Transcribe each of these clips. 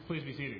Please be seated.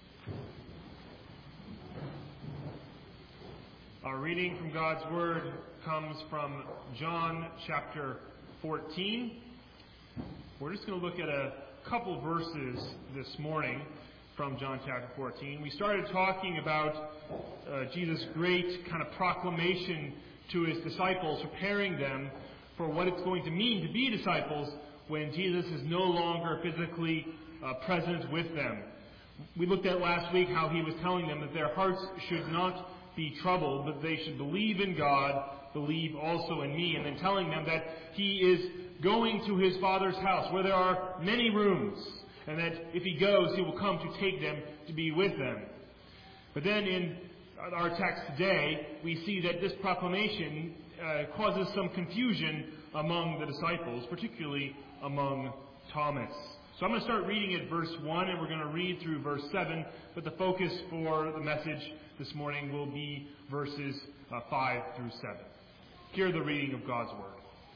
Our reading from God's Word comes from John chapter 14. We're just going to look at a couple verses this morning from John chapter 14. We started talking about Jesus' great kind of proclamation to his disciples, preparing them for what it's going to mean to be disciples when Jesus is no longer physically present with them. We looked at last week how he was telling them that their hearts should not be troubled, but they should believe in God, believe also in me, and then telling them that he is going to his Father's house where there are many rooms, and that if he goes, he will come to take them to be with them. But then in our text today, we see that this proclamation causes some confusion among the disciples, particularly among Thomas. So I'm going to start reading at verse 1, and we're going to read through verse 7, but the focus for the message this morning will be verses 5 through 7. Hear the reading of God's Word.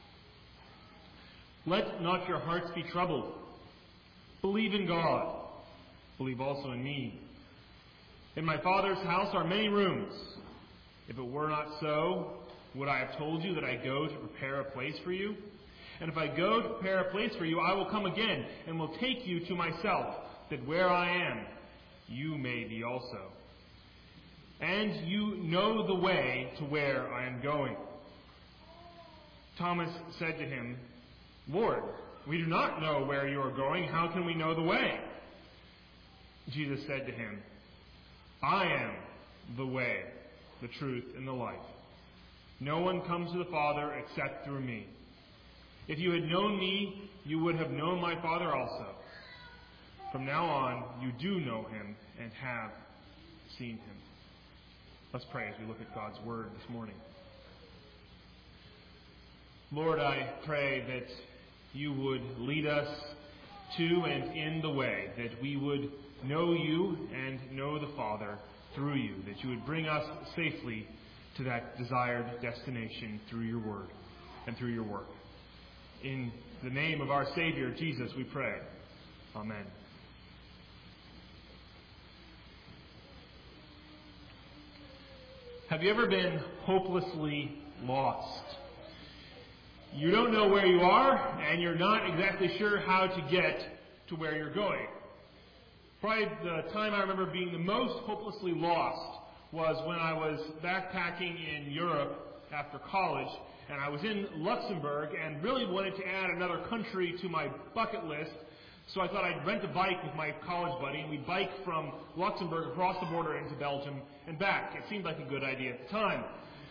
Let not your hearts be troubled. Believe in God. Believe also in me. In my Father's house are many rooms. If it were not so, would I have told you that I go to prepare a place for you? And if I go to prepare a place for you, I will come again and will take you to myself, that where I am, you may be also. And you know the way to where I am going. Thomas said to him, Lord, we do not know where you are going. How can we know the way? Jesus said to him, I am the way, the truth, and the life. No one comes to the Father except through me. If you had known me, you would have known my Father also. From now on, you do know him and have seen him. Let's pray as we look at God's Word this morning. Lord, I pray that you would lead us to and in the way, that we would know you and know the Father through you, that you would bring us safely to that desired destination through your Word and through your work. In the name of our Savior, Jesus, we pray. Amen. Have you ever been hopelessly lost? You don't know where you are, and you're not exactly sure how to get to where you're going. Probably the time I remember being the most hopelessly lost was when I was backpacking in Europe after college, and I was in Luxembourg and really wanted to add another country to my bucket list, so I thought I'd rent a bike with my college buddy, and we'd bike from Luxembourg across the border into Belgium and back. It seemed like a good idea at the time.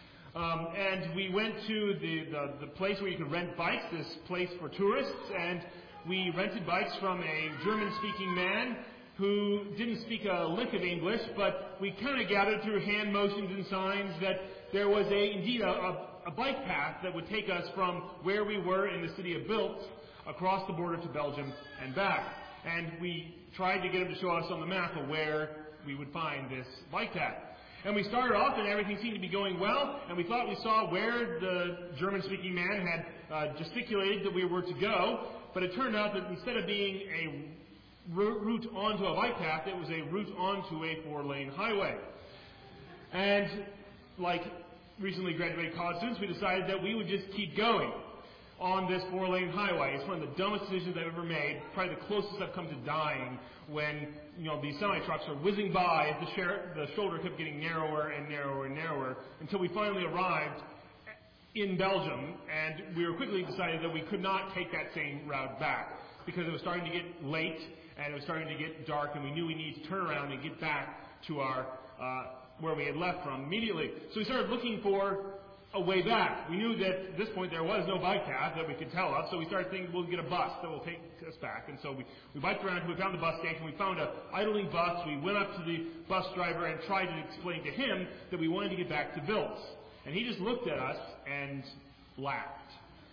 And we went to the place where you could rent bikes, this place for tourists, and we rented bikes from a German-speaking man who didn't speak a lick of English, but we kind of gathered through hand motions and signs that there was indeed a bike path that would take us from where we were in the city of Biltz across the border to Belgium and back. And we tried to get him to show us on the map of where we would find this bike path. And we started off and everything seemed to be going well, and we thought we saw where the German-speaking man had gesticulated that we were to go, but it turned out that instead of being a route onto a bike path, it was a route onto a 4-lane highway. And like recently graduated college students, we decided that we would just keep going on this 4-lane highway. It's one of the dumbest decisions I've ever made, probably the closest I've come to dying when, these semi-trucks are whizzing by as the shoulder kept getting narrower and narrower and narrower until we finally arrived in Belgium, and we were quickly decided that we could not take that same route back because it was starting to get late and it was starting to get dark, and we knew we needed to turn around and get back to our where we had left from immediately. So we started looking for a way back. We knew that at this point there was no bike path that we could tell of, so we started thinking we'll get a bus that will take us back. And so we biked around, we found the bus station, we found an idling bus, we went up to the bus driver and tried to explain to him that we wanted to get back to Biltz. And he just looked at us and laughed.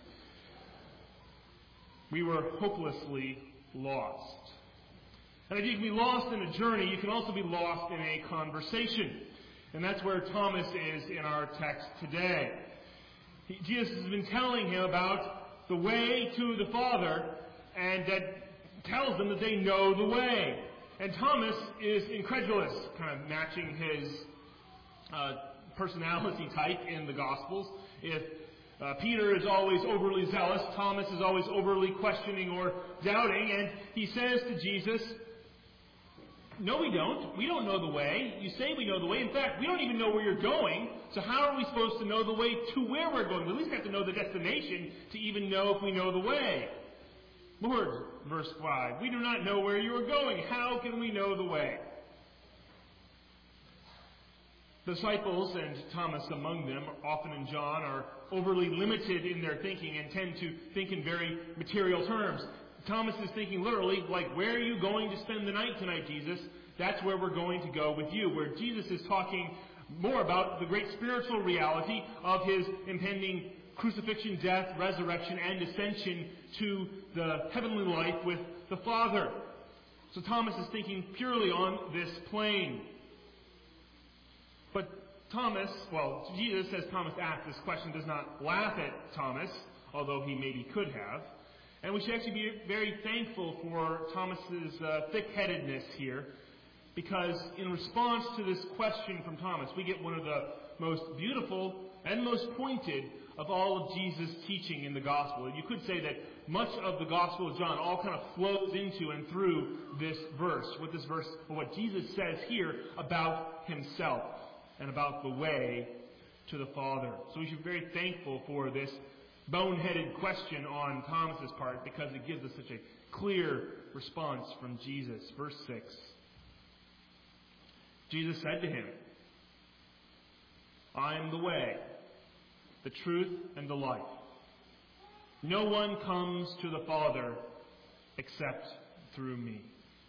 We were hopelessly lost. And if you can be lost in a journey, you can also be lost in a conversation. And that's where Thomas is in our text today. Jesus has been telling him about the way to the Father, and that tells them that they know the way. And Thomas is incredulous, kind of matching his personality type in the Gospels. If Peter is always overly zealous, Thomas is always overly questioning or doubting, and he says to Jesus, "No, we don't. We don't know the way. You say we know the way. In fact, we don't even know where you're going. So how are we supposed to know the way to where we're going? We at least have to know the destination to even know if we know the way." "Lord," verse 5, "we do not know where you are going. How can we know the way?" The disciples, and Thomas among them, often in John, are overly limited in their thinking and tend to think in very material terms. Thomas is thinking literally, like, "Where are you going to spend the night tonight, Jesus? That's where we're going to go with you." Where Jesus is talking more about the great spiritual reality of his impending crucifixion, death, resurrection, and ascension to the heavenly life with the Father. So Thomas is thinking purely on this plane. But Jesus, as Thomas asked this question, does not laugh at Thomas, although he maybe could have. And we should actually be very thankful for Thomas's thick-headedness here, because in response to this question from Thomas, we get one of the most beautiful and most pointed of all of Jesus' teaching in the Gospel. And you could say that much of the Gospel of John all kind of flows into and through this verse, what Jesus says here about himself and about the way to the Father. So we should be very thankful for this boneheaded question on Thomas's part, because it gives us such a clear response from Jesus. Verse 6. Jesus said to him, "I am the way, the truth, and the life. No one comes to the Father except through me."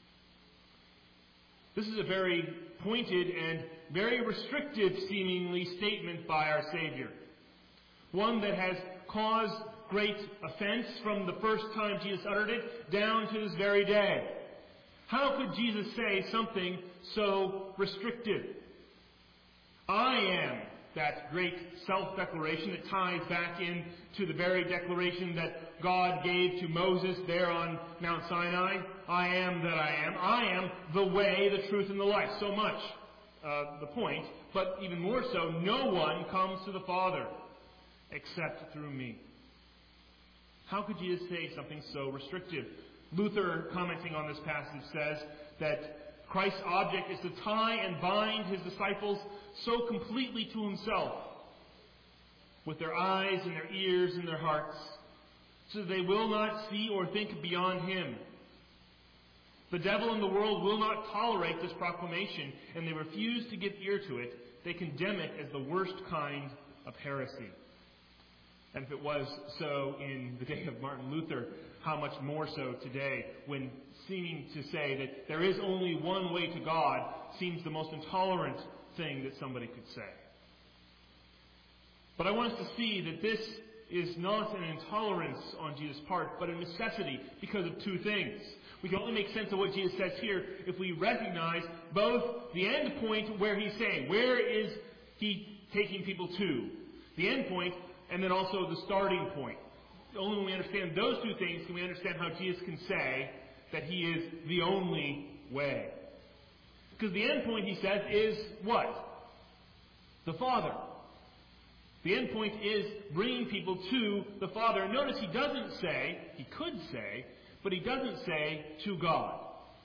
This is a very pointed and very restrictive, seemingly, statement by our Savior. One that has caused great offense from the first time Jesus uttered it down to this very day. How could Jesus say something so restrictive? I am that great self-declaration that ties back into the very declaration that God gave to Moses there on Mount Sinai. I am that I am. I am the way, the truth, and the life. So much the point, but even more so, no one comes to the Father except through me. How could Jesus say something so restrictive? Luther, commenting on this passage, says that Christ's object is to tie and bind his disciples so completely to himself, with their eyes and their ears and their hearts, so that they will not see or think beyond him. The devil and the world will not tolerate this proclamation, and they refuse to give ear to it. They condemn it as the worst kind of heresy. And if it was so in the day of Martin Luther, how much more so today, when seeming to say that there is only one way to God seems the most intolerant thing that somebody could say. But I want us to see that this is not an intolerance on Jesus' part, but a necessity because of two things. We can only make sense of what Jesus says here if we recognize both the end point where he's saying, where is he taking people to? The end point, and then also the starting point. Only when we understand those two things can we understand how Jesus can say that he is the only way. Because the end point, he says, is what? The Father. The end point is bringing people to the Father. And notice he doesn't say, he could say, but he doesn't say to God.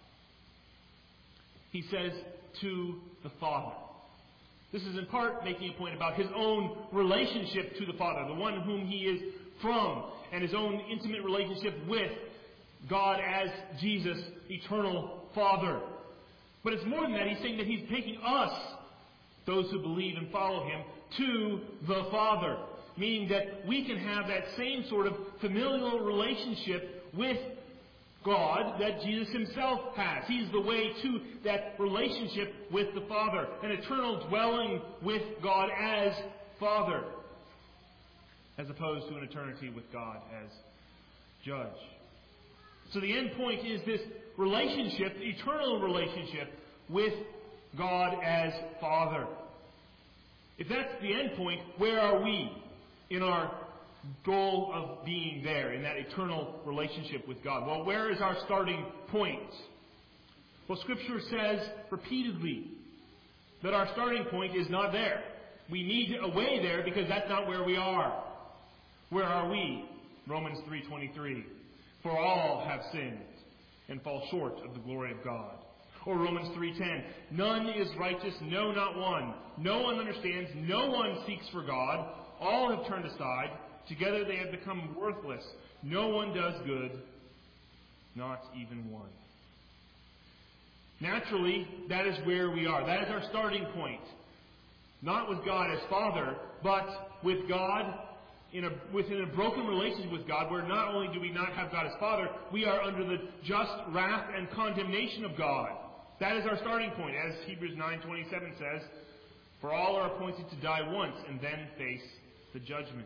He says to the Father. This is in part making a point about his own relationship to the Father, the one whom he is from, and his own intimate relationship with God as Jesus, eternal Father. But it's more than that. He's saying that he's taking us, those who believe and follow him, to the Father. Meaning that we can have that same sort of familial relationship with God that Jesus himself has. He's the way to that relationship with the Father. An eternal dwelling with God as Father, as opposed to an eternity with God as Judge. So the end point is this relationship, eternal relationship with God as Father. If that's the end point, where are we in our goal of being there, in that eternal relationship with God? Well, where is our starting point? Well, Scripture says repeatedly that our starting point is not there. We need a way there because that's not where we are. Where are we? Romans 3:23. For all have sinned and fall short of the glory of God. Or Romans 3:10. None is righteous, no, not one. No one understands, no one seeks for God. All have turned aside. Together they have become worthless. No one does good, not even one. Naturally, that is where we are. That is our starting point. Not with God as Father, but with God within a broken relationship with God, where not only do we not have God as Father, we are under the just wrath and condemnation of God. That is our starting point, as Hebrews 9:27 says, for all are appointed to die once and then face the judgment.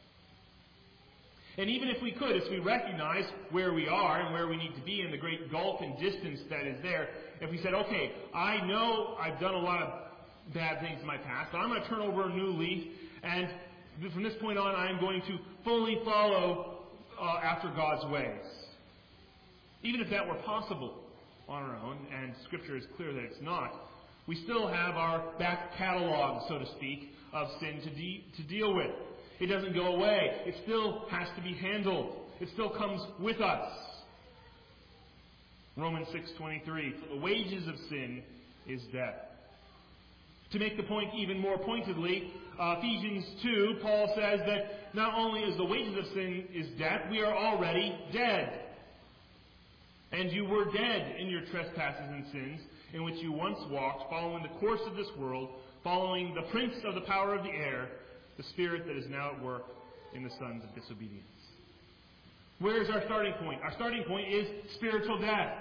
And even if we could, as we recognize where we are and where we need to be and the great gulf and distance that is there, if we said, okay, I know I've done a lot of bad things in my past, but I'm going to turn over a new leaf, and from this point on, I am going to fully follow after God's ways. Even if that were possible on our own, and Scripture is clear that it's not, we still have our back catalog, so to speak, of sin to deal with. It doesn't go away. It still has to be handled. It still comes with us. Romans 6:23, the wages of sin is death. To make the point even more pointedly, Ephesians 2, Paul says that not only is the wages of sin is death, we are already dead. And you were dead in your trespasses and sins, in which you once walked, following the course of this world, following the prince of the power of the air, the spirit that is now at work in the sons of disobedience. Where is our starting point? Our starting point is spiritual death.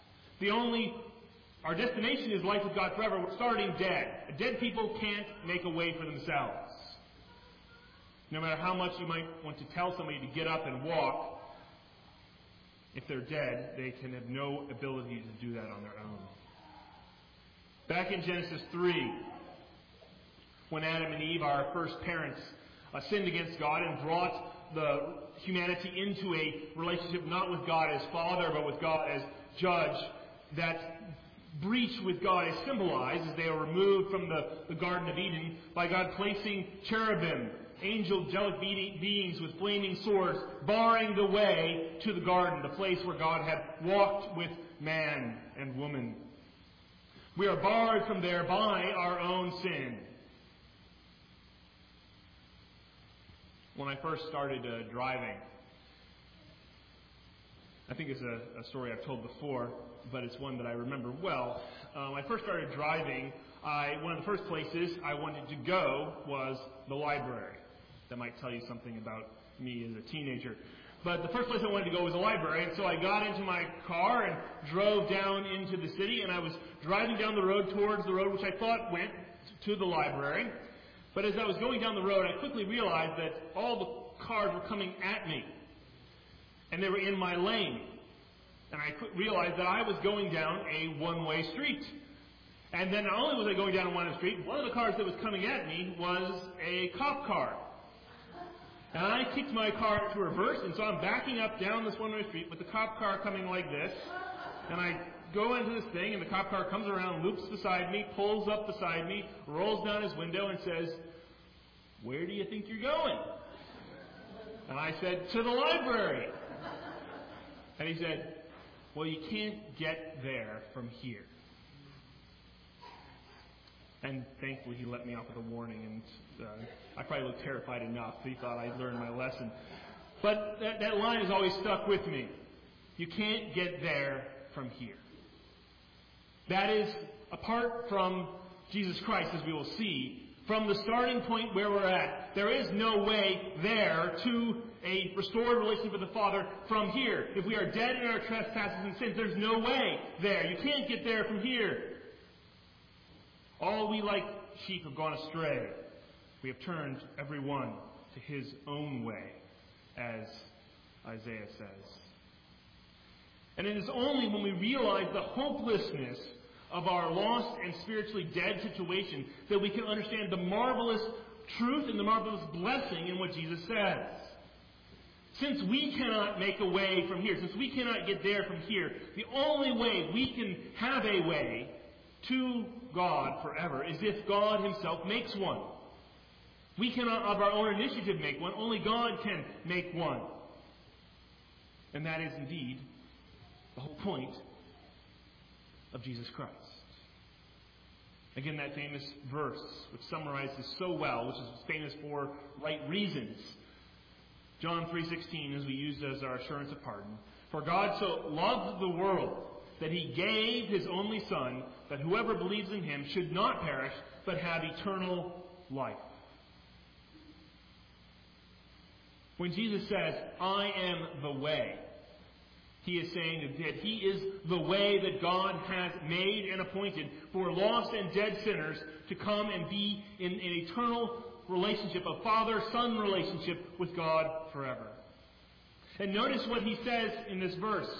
Our destination is life with God forever. We're starting dead. Dead people can't make a way for themselves. No matter how much you might want to tell somebody to get up and walk, if they're dead, they can have no ability to do that on their own. Back in Genesis 3, when Adam and Eve, our first parents, sinned against God and brought the humanity into a relationship not with God as Father, but with God as Judge, that breach with God is symbolized as they are removed from the Garden of Eden by God placing cherubim, angelic beings with flaming swords, barring the way to the garden, the place where God had walked with man and woman. We are barred from there by our own sin. When I first started driving, I think it's a story I've told before, but it's one that I remember well. When I first started driving, one of the first places I wanted to go was the library. That might tell you something about me as a teenager. But the first place I wanted to go was a library, and so I got into my car and drove down into the city, and I was driving down the road towards the road which I thought went to the library. But as I was going down the road, I quickly realized that all the cars were coming at me, and they were in my lane. And I realized that I was going down a one-way street. And then not only was I going down a one-way street, one of the cars that was coming at me was a cop car. And I kicked my car into reverse, and so I'm backing up down this one-way street with the cop car coming like this. And I go into this thing, and the cop car comes around, loops beside me, pulls up beside me, rolls down his window, and says, "Where do you think you're going?" And I said, "To the library." And he said, "Well, you can't get there from here." And thankfully he let me off with a warning, and I probably looked terrified enough. He thought I'd learned my lesson. But that line has always stuck with me. You can't get there from here. That is, apart from Jesus Christ, as we will see, from the starting point where we're at, there is no way there to a restored relationship with the Father from here. If we are dead in our trespasses and sins, there's no way there. You can't get there from here. All we like sheep have gone astray. We have turned every one to his own way, as Isaiah says. And it is only when we realize the hopelessness of our lost and spiritually dead situation that we can understand the marvelous truth and the marvelous blessing in what Jesus says. Since we cannot make a way from here, since we cannot get there from here, the only way we can have a way to God forever is if God himself makes one. We cannot of our own initiative make one. Only God can make one. And that is indeed the whole point of Jesus Christ. Again, that famous verse, which summarizes so well, which is famous for right reasons. John 3:16, as we use as our assurance of pardon. For God so loved the world that he gave his only Son, that whoever believes in him should not perish, but have eternal life. When Jesus says, I am the way, he is saying that he is the way that God has made and appointed for lost and dead sinners to come and be in an eternal relationship, a father-son relationship with God forever. And notice what he says in this verse.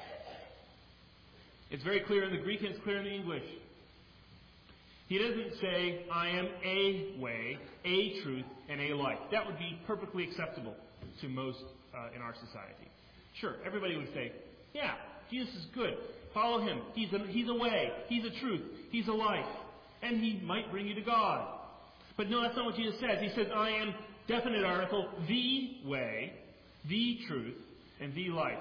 It's very clear in the Greek and it's clear in the English. He doesn't say, I am a way, a truth, and a life. That would be perfectly acceptable to most in our society. Sure, everybody would say, yeah, Jesus is good. Follow him. He's a way. He's a truth. He's a life. And he might bring you to God. But no, that's not what Jesus says. He says, I am, definite article, the way, the truth, and the life.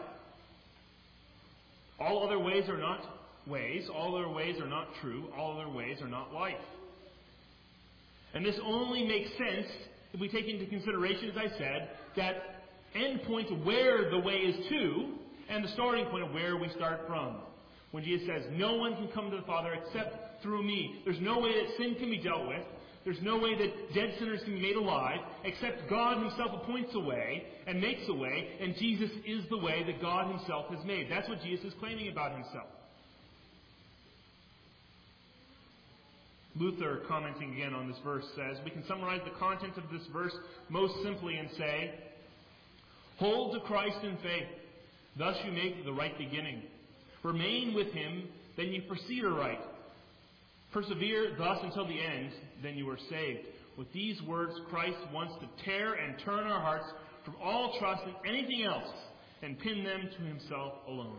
All other ways are not ways. All other ways are not true. All other ways are not life. And this only makes sense if we take into consideration, as I said, that end point of where the way is to, and the starting point of where we start from. When Jesus says, no one can come to the Father except through me. There's no way that sin can be dealt with. There's no way that dead sinners can be made alive, except God himself appoints a way and makes a way, and Jesus is the way that God himself has made. That's what Jesus is claiming about himself. Luther, commenting again on this verse, says, we can summarize the content of this verse most simply and say, hold to Christ in faith, thus you make the right beginning. Remain with him, then you proceed aright. Persevere thus until the end, then you are saved. With these words, Christ wants to tear and turn our hearts from all trust in anything else and pin them to himself alone.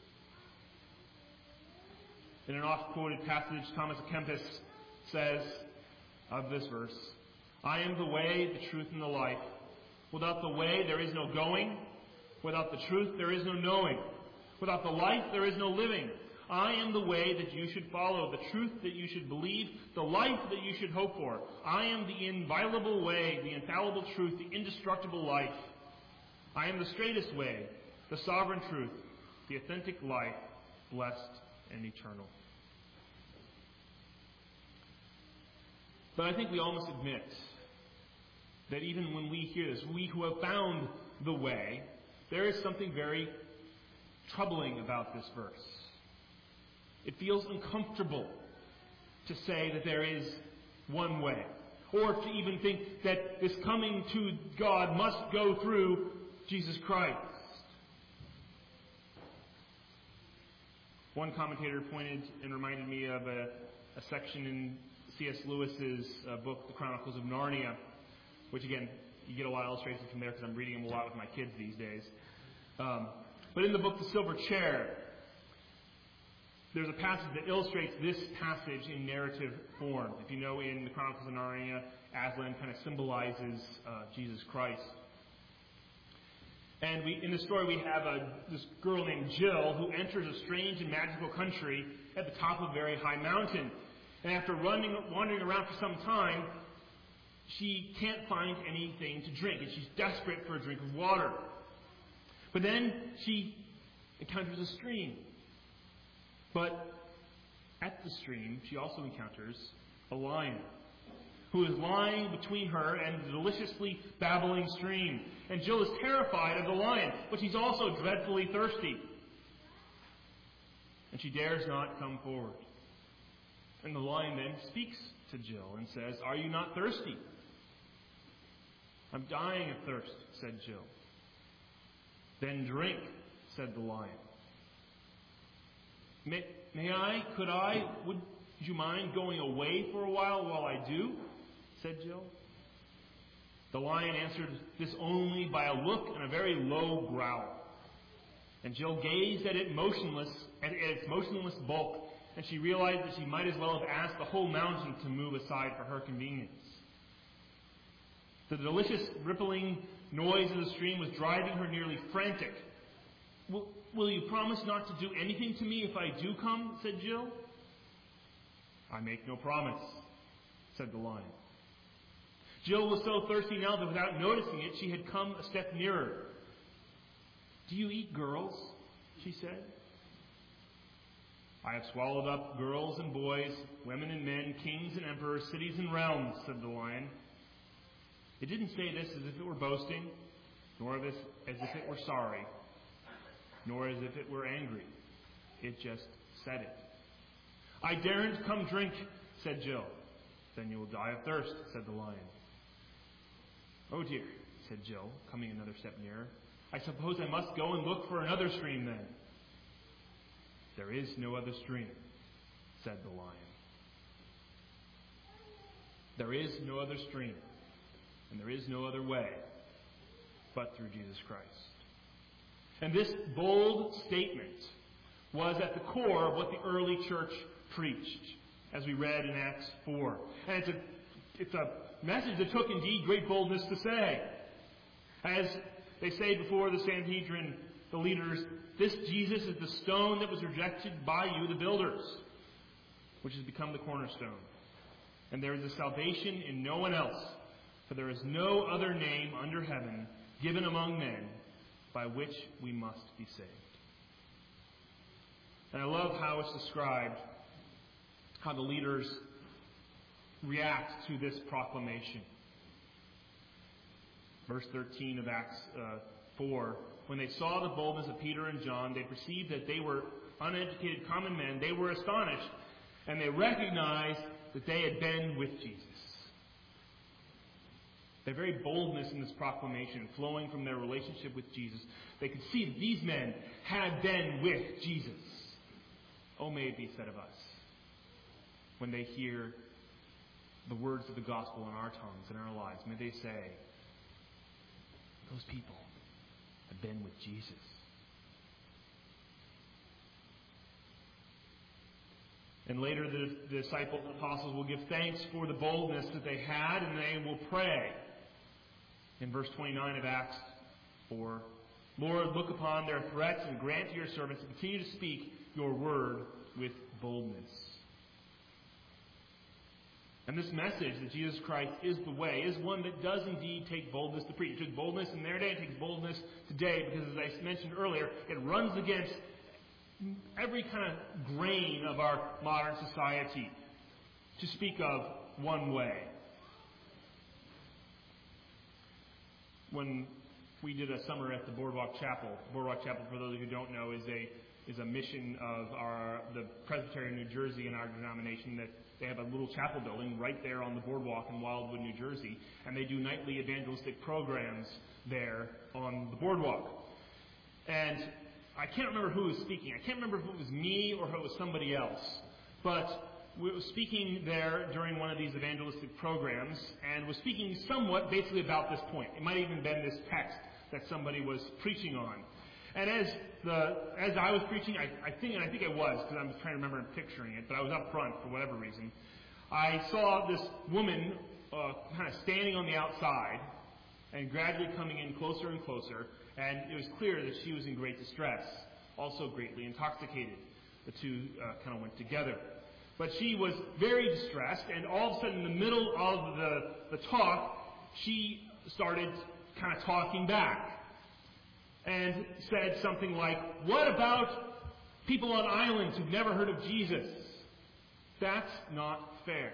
In an oft-quoted passage, Thomas à Kempis says of this verse, I am the way, the truth, and the life. Without the way, there is no going. Without the truth, there is no knowing. Without the life, there is no living. I am the way that you should follow, the truth that you should believe, the life that you should hope for. I am the inviolable way, the infallible truth, the indestructible life. I am the straightest way, the sovereign truth, the authentic life, blessed and eternal. But I think we all must admit that even when we hear this, we who have found the way, there is something very troubling about this verse. It feels uncomfortable to say that there is one way, or to even think that this coming to God must go through Jesus Christ. One commentator pointed and reminded me of a section in C.S. Lewis's book, The Chronicles of Narnia, which again, you get a lot of illustrations from there because I'm reading them a lot with my kids these days. But in the book, The Silver Chair, there's a passage that illustrates this passage in narrative form. If you know, in the Chronicles of Narnia, Aslan kind of symbolizes Jesus Christ. And in the story, we have this girl named Jill who enters a strange and magical country at the top of a very high mountain. And after wandering around for some time, she can't find anything to drink, and she's desperate for a drink of water. But then she encounters a stream. But at the stream, she also encounters a lion who is lying between her and the deliciously babbling stream. And Jill is terrified of the lion, but she's also dreadfully thirsty. And she dares not come forward. And the lion then speaks to Jill and says, are you not thirsty? I'm dying of thirst, said Jill. Then drink, said the lion. Would you mind going away for a while I do? Said Jill. The lion answered this only by a look and a very low growl. And Jill gazed at its motionless bulk, and she realized that she might as well have asked the whole mountain to move aside for her convenience. The delicious rippling noise of the stream was driving her nearly frantic. Will you promise not to do anything to me if I do come? Said Jill. I make no promise, said the lion. Jill was so thirsty now that without noticing it, she had come a step nearer. Do you eat girls? She said. I have swallowed up girls and boys, women and men, kings and emperors, cities and realms, said the lion. It didn't say this as if it were boasting, nor as if it were sorry, nor as if it were angry. It just said it. I daren't come drink, said Jill. Then you will die of thirst, said the lion. Oh dear, said Jill, coming another step nearer. I suppose I must go and look for another stream then. There is no other stream, said the lion. There is no other stream, and there is no other way but through Jesus Christ. And this bold statement was at the core of what the early church preached, as we read in Acts 4. And it's a message that took indeed great boldness to say. As they say before the Sanhedrin, the leaders, this Jesus is the stone that was rejected by you, the builders, which has become the cornerstone. And there is a salvation in no one else, for there is no other name under heaven given among men by which we must be saved. And I love how it's described, how the leaders react to this proclamation. Verse 13 of Acts 4, when they saw the boldness of Peter and John, they perceived that they were uneducated common men. They were astonished, and they recognized that they had been with Jesus. Their very boldness in this proclamation, flowing from their relationship with Jesus, they could see that these men had been with Jesus. Oh, may it be said of us, when they hear the words of the gospel in our tongues, in our lives, may they say, those people have been with Jesus. And later the disciples and apostles will give thanks for the boldness that they had, and they will pray. In verse 29 of Acts 4, Lord, look upon their threats and grant to your servants to continue to speak your word with boldness. And this message that Jesus Christ is the way is one that does indeed take boldness to preach. It took boldness in their day, it takes boldness today, because as I mentioned earlier, it runs against every kind of grain of our modern society to speak of one way. When we did a summer at the Boardwalk Chapel, for those of you who don't know, is a mission of the Presbyterian New Jersey in our denomination, that they have a little chapel building right there on the boardwalk in Wildwood, New Jersey, and they do nightly evangelistic programs there on the boardwalk. And I can't remember who was speaking. I can't remember if it was me or if it was somebody else. But we were speaking there during one of these evangelistic programs, and was speaking somewhat basically about this point. It might have even been this text that somebody was preaching on. And as I was preaching, I think I was, because I'm trying to remember and picturing it, but I was up front for whatever reason. I saw this woman kind of standing on the outside and gradually coming in closer and closer, and it was clear that she was in great distress, also greatly intoxicated. The two kind of went together. But she was very distressed, and all of a sudden in the middle of the talk, she started kind of talking back and said something like, what about people on islands who've never heard of Jesus? That's not fair.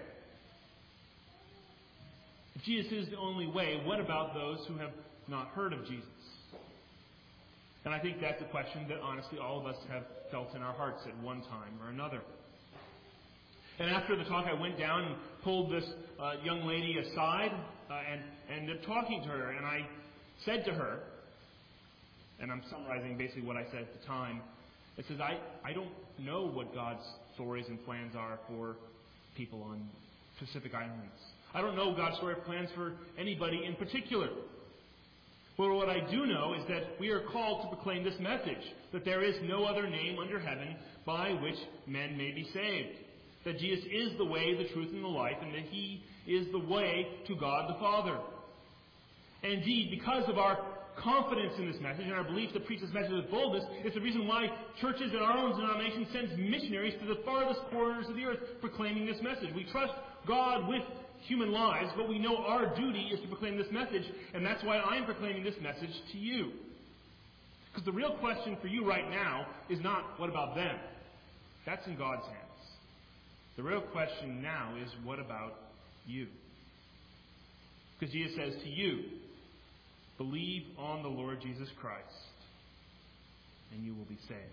If Jesus is the only way, what about those who have not heard of Jesus? And I think that's a question that honestly all of us have felt in our hearts at one time or another. And after the talk, I went down and pulled this young lady aside and ended up talking to her. And I said to her, and I'm summarizing basically what I said at the time, it says, I don't know what God's stories and plans are for people on Pacific Islands. I don't know God's story of plans for anybody in particular. But what I do know is that we are called to proclaim this message, that there is no other name under heaven by which men may be saved. That Jesus is the way, the truth, and the life, and that He is the way to God the Father. And indeed, because of our confidence in this message and our belief to preach this message with boldness, it's the reason why churches in our own denomination send missionaries to the farthest corners of the earth proclaiming this message. We trust God with human lives, but we know our duty is to proclaim this message, and that's why I'm proclaiming this message to you. Because the real question for you right now is not, what about them? That's in God's hands. The real question now is, what about you? Because Jesus says to you, believe on the Lord Jesus Christ, and you will be saved.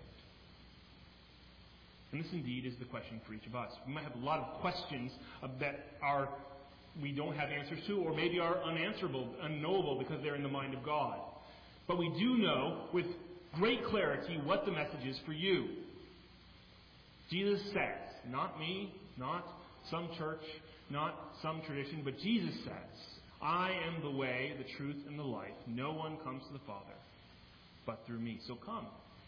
And this indeed is the question for each of us. We might have a lot of questions that we don't have answers to, or maybe are unanswerable, unknowable because they're in the mind of God. But we do know with great clarity what the message is for you. Jesus says, not me, not some church, not some tradition, but Jesus says, I am the way, the truth, and the life. No one comes to the Father but through me. So come.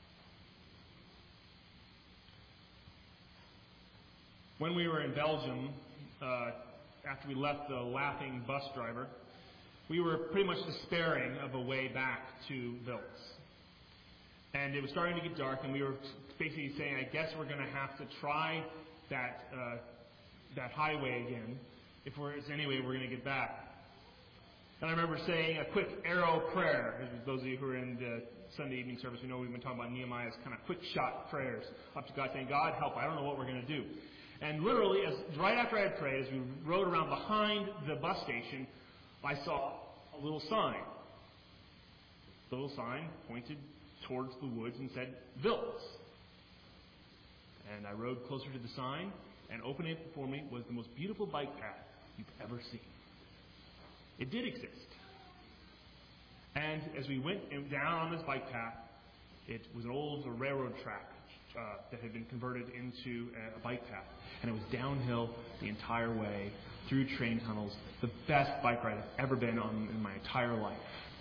When we were in Belgium, after we left the laughing bus driver, we were pretty much despairing of a way back to Wiltz. And it was starting to get dark, and we were basically saying, I guess we're going to have to try that highway again if there's any way we're going to get back. And I remember saying a quick arrow prayer. Those of you who are in the Sunday evening service, we know we've been talking about Nehemiah's kind of quick shot prayers up to God, saying, God, help, I don't know what we're going to do. And literally, right after I had prayed, as we rode around behind the bus station, I saw a little sign. The little sign pointed towards the woods and said, Wiltz. And I rode closer to the sign, and opening it before me was the most beautiful bike path you've ever seen. It did exist. And as we went down on this bike path, it was an old railroad track that had been converted into a bike path. And it was downhill the entire way, through train tunnels. The best bike ride I've ever been on in my entire life.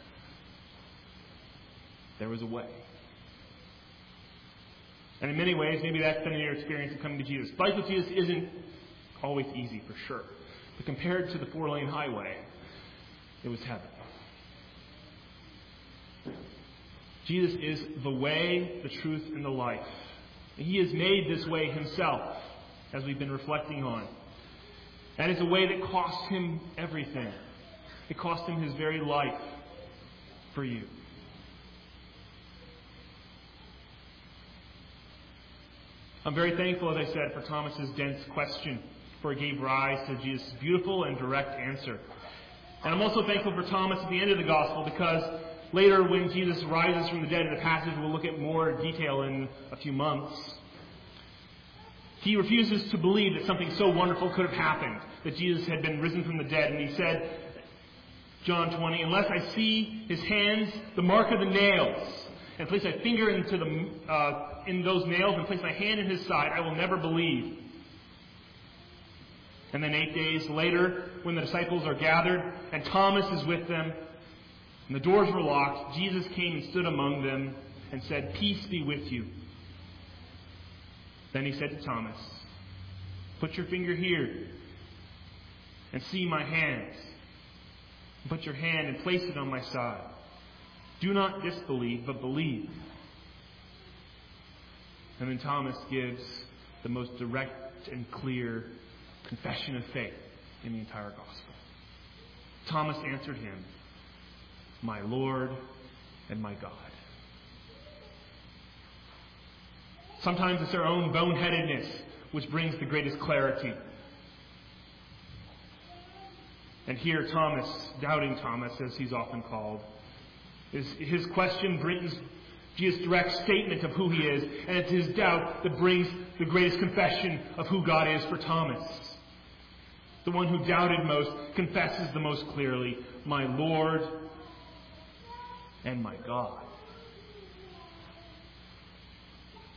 There was a way. And in many ways, maybe that's been your experience of coming to Jesus. Life with Jesus isn't always easy, for sure. But compared to the 4-lane highway, it was heaven. Jesus is the way, the truth, and the life. And He has made this way Himself, as we've been reflecting on. And it's a way that cost Him everything. It cost Him His very life for you. I'm very thankful, as I said, for Thomas's dense question, for it gave rise to Jesus' beautiful and direct answer. And I'm also thankful for Thomas at the end of the Gospel, because later when Jesus rises from the dead in the passage we'll look at more detail in a few months, he refuses to believe that something so wonderful could have happened, that Jesus had been risen from the dead. And he said, John 20, unless I see His hands, the mark of the nails, and place my finger into in those nails and place my hand in His side, I will never believe. And then 8 days later, when the disciples are gathered and Thomas is with them, and the doors were locked, Jesus came and stood among them and said, peace be with you. Then He said to Thomas, put your finger here and see my hands. Put your hand and place it on my side. Do not disbelieve, but believe. And then Thomas gives the most direct and clear confession of faith in the entire Gospel. Thomas answered Him, my Lord and my God. Sometimes it's our own boneheadedness which brings the greatest clarity. And here Thomas, doubting Thomas as he's often called, his question brings Jesus' direct statement of who He is, and it's his doubt that brings the greatest confession of who God is for Thomas. The one who doubted most confesses the most clearly, my Lord and my God.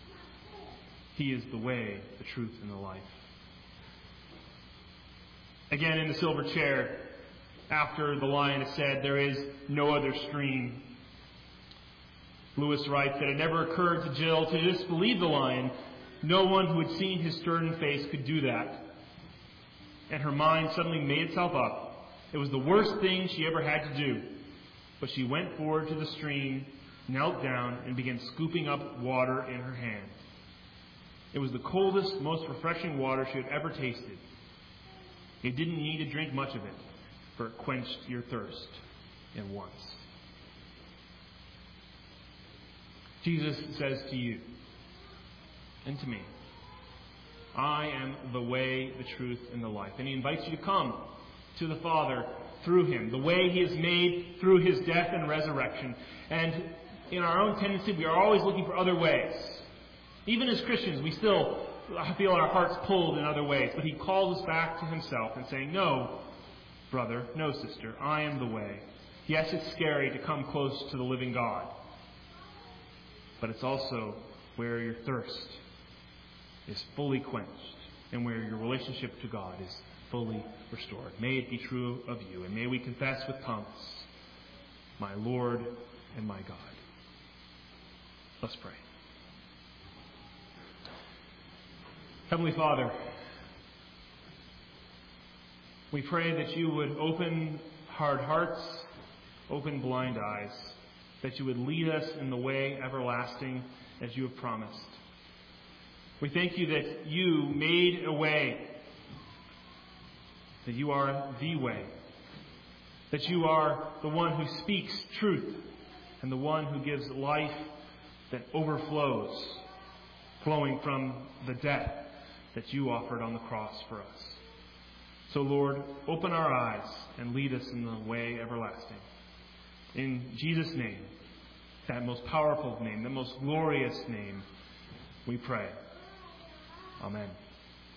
He is the way, the truth, and the life. Again, in the silver chair, after the lion has said, "There is no other stream," Lewis writes that it never occurred to Jill to disbelieve the lion. No one who had seen his stern face could do that. And her mind suddenly made itself up. It was the worst thing she ever had to do. But she went forward to the stream, knelt down, and began scooping up water in her hand. It was the coldest, most refreshing water she had ever tasted. You didn't need to drink much of it, for it quenched your thirst at once. Jesus says to you and to me, "I am the way, the truth, and the life." And he invites you to come to the Father through him, the way he has made through his death and resurrection. And in our own tendency, we are always looking for other ways. Even as Christians, we still feel our hearts pulled in other ways. But he calls us back to himself and saying, "No, brother, no, sister, I am the way." Yes, it's scary to come close to the living God. But it's also where your thirst is fully quenched and where your relationship to God is fully restored. May it be true of you, and may we confess with tongues, "My Lord and my God." Let's pray. Heavenly Father, we pray that you would open hard hearts, open blind eyes, that you would lead us in the way everlasting as you have promised. We thank you that you made a way, that you are the way, that you are the one who speaks truth and the one who gives life that overflows, flowing from the death that you offered on the cross for us. So, Lord, open our eyes and lead us in the way everlasting. In Jesus' name, that most powerful name, the most glorious name, we pray. Amen.